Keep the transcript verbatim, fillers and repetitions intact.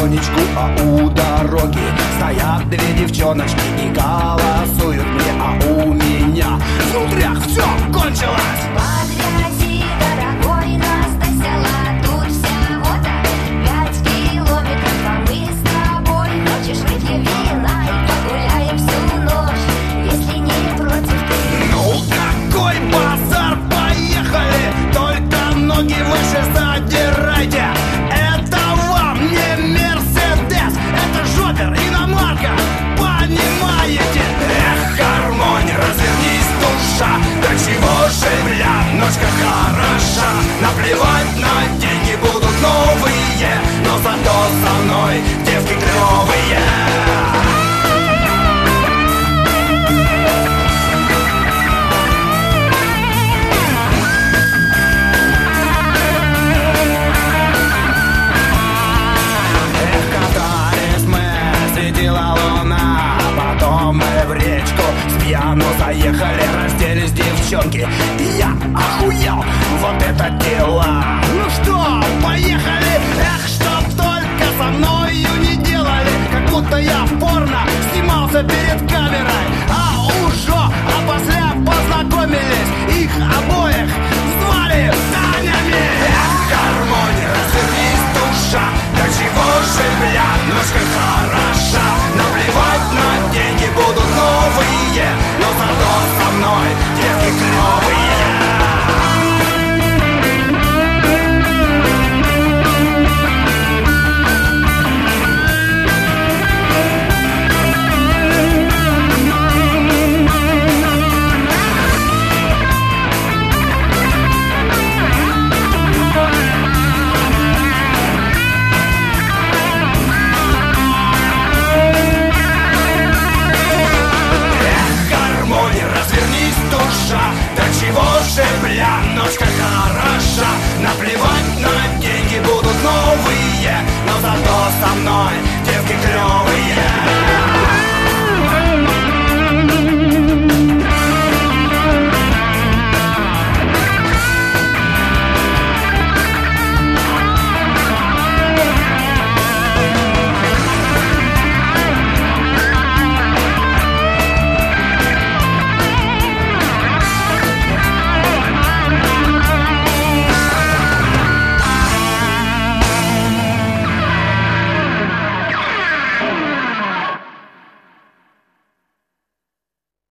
потихонечку, а у дороги стоят две девчоночки и голосуют мне, а у меня внутрях все кончилось. По грязи дорогой нас до села, тут всего-то пять километров, а мы с тобой. Хочешь выпьем вина и погуляем всю ночь, если не против ты? Ну какой базар, поехали, только ноги выше задирайте. Это вам не Мерседес, это жопер, иномарка, понимаете? Эх, гармонь, развернись, душа, до чего же, бля, ночка хороша. Наплевать на деньги будут новые, но зато со мной девки клевые. Потом мы в речку с пьяну заехали, разделись девчонки, и я охуел, вот это дела. Ну что, поехали? Эх, что только со мною не делали, как будто я в порно снимался перед камерой. А уже, а после познакомились, их обоих звали Танями. Эх, гармонь, развернись, душа, до чего же, бля, ночка хороша. Наплевать на деньги будут новые, но зато со мной девки клевые. До чего же, бля, ночка хороша. Наплевать на деньги будут новые, но зато со мной девки клевые.